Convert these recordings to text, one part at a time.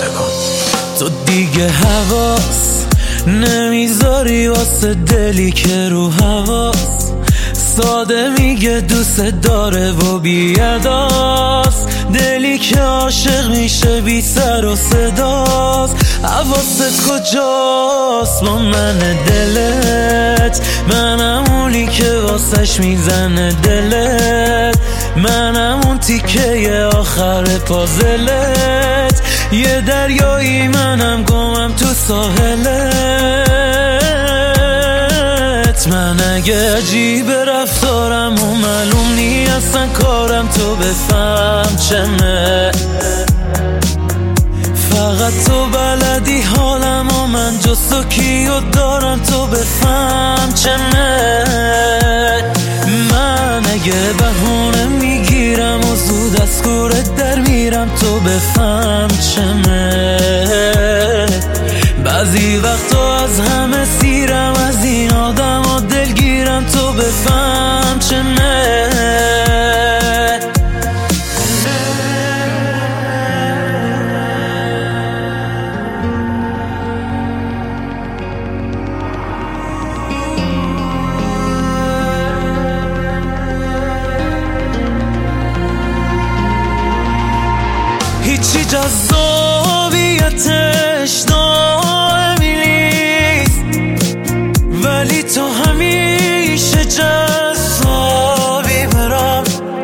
کن. تو دیگه حواس نمیذاری واسه دلی که رو حواس ساده میگه دوست داره و بیاداست. دلی که عاشق میشه بی سر و صداست. حواست کجاست با من دلت؟ منم اونی که واسش میزنه دلت. منم اون تیکه آخر پازلت. یه دریایی منم گمم تو ساحلت. من اگه عجیب رفتارم و معلوم نی اصلا کارم تو بفهم چمه. فقط تو بلدی حالم و من جز تو کیو دارم تو بفهم چمه. من اگه بهونه میگیرم و زود از کورت در میرم تو بفهم چمه. بعضی وقتا از همه سیرم از این آدم و دلگیرم تو بفهم چمه. هیچی جذابیتش دائمی نیست ولی تو همیشه جذابی برام.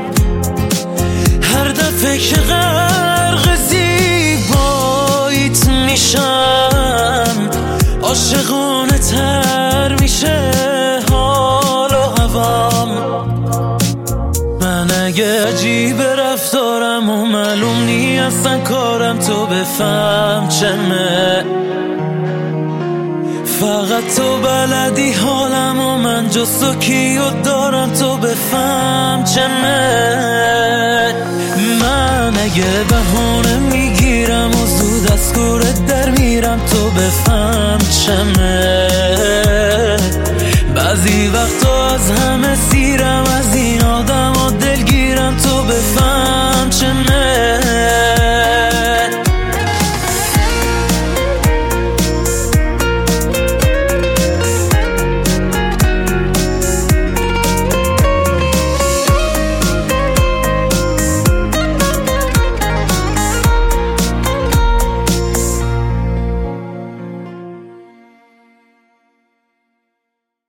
هر دفعه که غرق زیباییت میشم عاشقانه تر میشه حال و هوام. من اگه عجیب رفتارم و معلوم نی اصلا کارم تو بفهم چمه. فقط تو بلدی حالم و من جز تو کیو دارم تو بفهم چمه. من اگه بهونه میگیرم و زود از کورت در میرم تو بفهم چمه. بعضی وقتا از همه سیرم از این آدم و دلگیرم تو بفهم